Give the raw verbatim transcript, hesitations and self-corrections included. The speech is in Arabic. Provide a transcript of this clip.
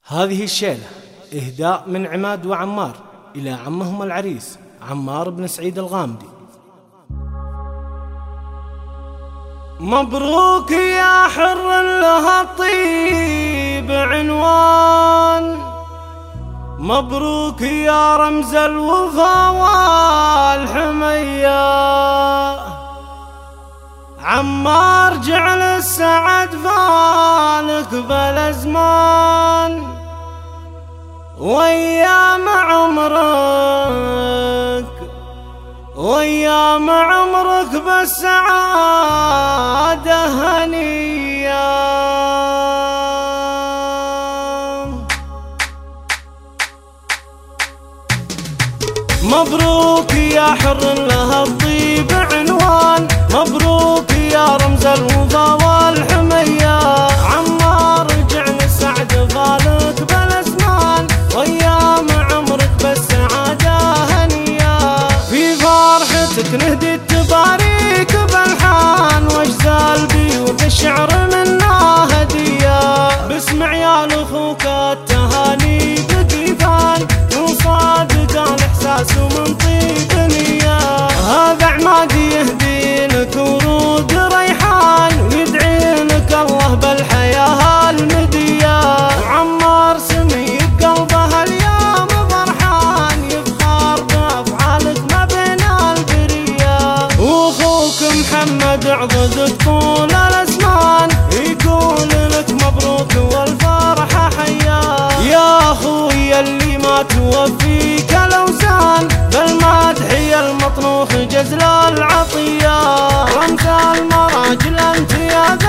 هذه الشيلة إهداء من عماد وعمار إلى عمهم العريس عمار بن سعيد الغامدي. مبروك يا حر لها الطيب عنوان، مبروك يا رمز الوفا والحمية. عمار جعل السعد فالك بالأزمان، وأيام عمرك وأيام عمرك بالسعادة هنية. مبروك يا حر لها الطيب عنوان، مبروك يا رمز الوفا والحمية. عمار جعل السعد فالك بالأزمان، وأيام عمرك بالسعادة هنية. في فرحتك نهدي التباريك بالحان، واجزال بيوت الشعر منا هدية. باسم عيال اخوك التهاني بقيفان، وصادق الاحساس ومن طيب نية. هذا عماد يهدي لك ورود ريحان، ويدعي لك الله بالحياة المدية. وعمار سمي بقلبه اليوم فرحان، يفخر بافعالك ما بين البرية. واخوك محمد عضدك طول الازمان، يقول لك مبروك والفرحة حياه. يا اخوي اللي ما توفيك الاوزان، بالمدح يا المطروح جزل العطية. رمز المراجل انت يا